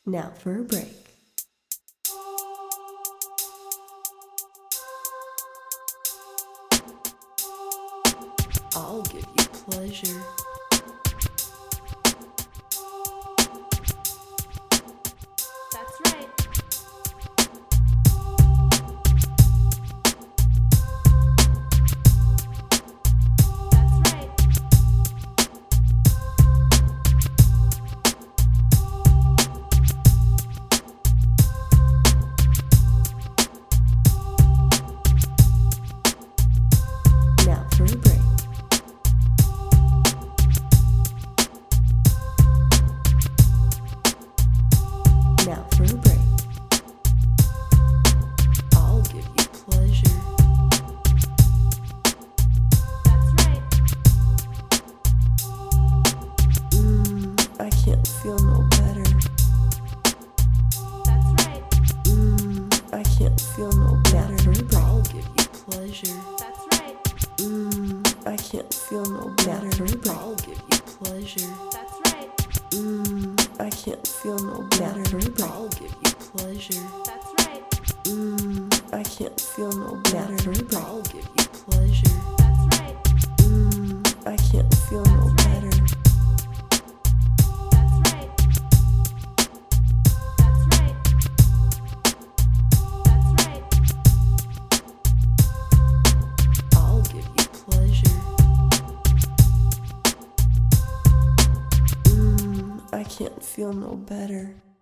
Now for a break. I'll give you pleasure. That's right. That's right. Now for a break. Now for a break. I'll give you pleasure. That's right. I can't feel no better. That's right. I can't feel no better. I'll give you pleasure. That's right. I can't feel no better. I'll give you pleasure. That's right. I can't feel no better. I'll give you pleasure. That's right. I can't feel no better. I'll give you pleasure. That's right. I can't feel no better. That's right. That's right. That's right. I'll give you pleasure. I can't feel no better.